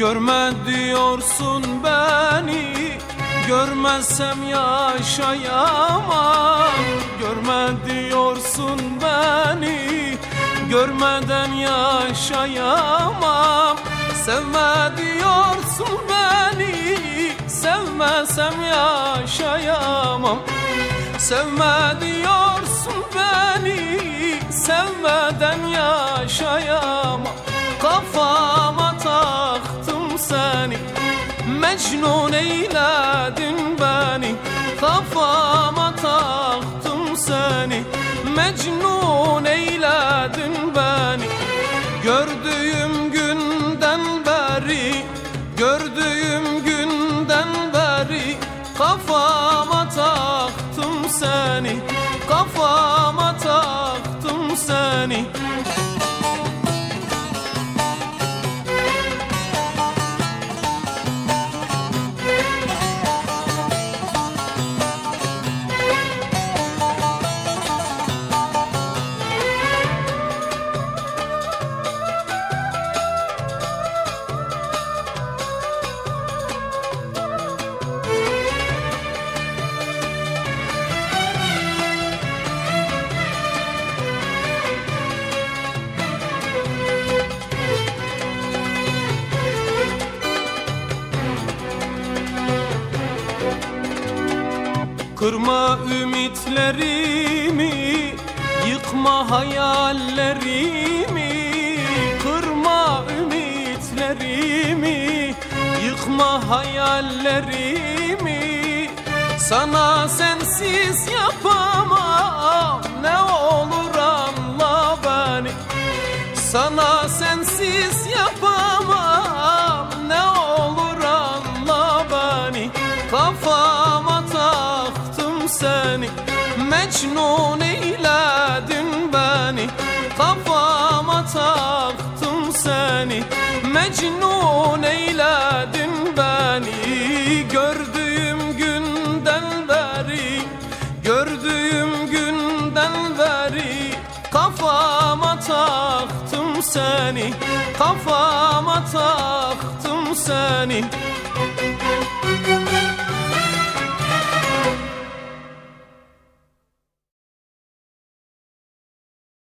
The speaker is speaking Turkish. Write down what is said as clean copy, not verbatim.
Görme diyorsun beni, görmezsem yaşayamam. Görme diyorsun beni, görmeden yaşayamam. Sevme diyorsun beni, sevmesem yaşayamam. Sevme diyorsun beni, sevmeden yaşayamam. Kafama taktım seni, Mecnun eyledin beni. Kafama taktım seni, Mecnun eyledin beni. Gördüğüm günden beri, gördüğüm günden beri kafama taktım seni, kafama taktım seni. Kırma ümitlerimi, yıkma hayallerimi. Kırma ümitlerimi, yıkma hayallerimi. Sana sensiz yapamam, ne olur anla beni. Sana sensiz yapamam, ne olur anla beni. Kafama taktım seni, Mecnun eyledin beni. Kafama taktım seni, Mecnun eyledin beni. Gördüğüm günden beri, gördüğüm günden beri kafama taktım seni, kafama taktım seni.